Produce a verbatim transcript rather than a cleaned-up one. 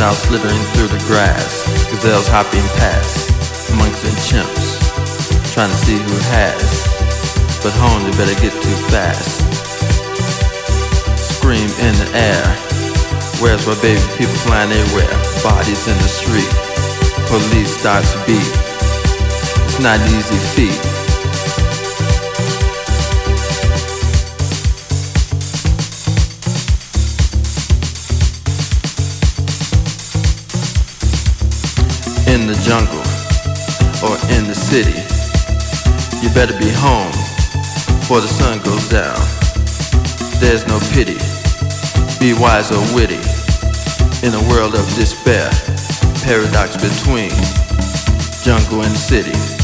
reptiles slithering through the grass, gazelles hopping past, monks and chimps, trying to see who has, but home they better get too fast. Scream in the air, where's my baby? People flying everywhere, bodies in the street, police start to beat. It's not an easy feat. In the jungle or in the city, you better be home before the sun goes down. There's no pity, be wise or witty. In a world of despair, paradox between jungle and city.